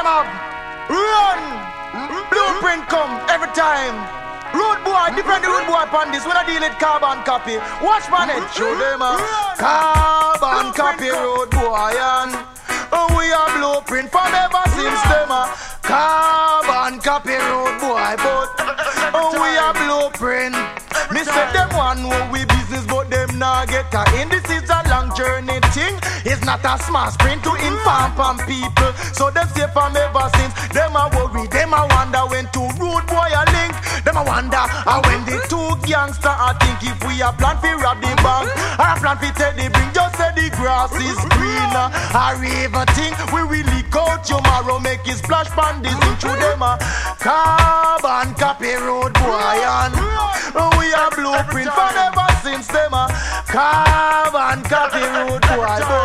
them up. Run. Blueprint come every time. Road boy, different road boy upon this. When I deal with carbon copy, watch man it. Show them a carbon copy road boy and we are blueprint from ever since them a carbon copy road boy. But we are blueprint. Me say them one who we business, but them not get a in. This is a long journey thing. It's not a smart sprint to inform from people. So them say from ever since. Them a worry, them a wonder when two road boy a link. Them a wonder when the two gangster a think if we a plan fi rob the bank or a plan fi take the bring. Just say the grass is greener. Or even think we will leak out tomorrow, make it splash pan this into them a carbon copy road boy and we a blueprint forever since them a carbon copy road boy.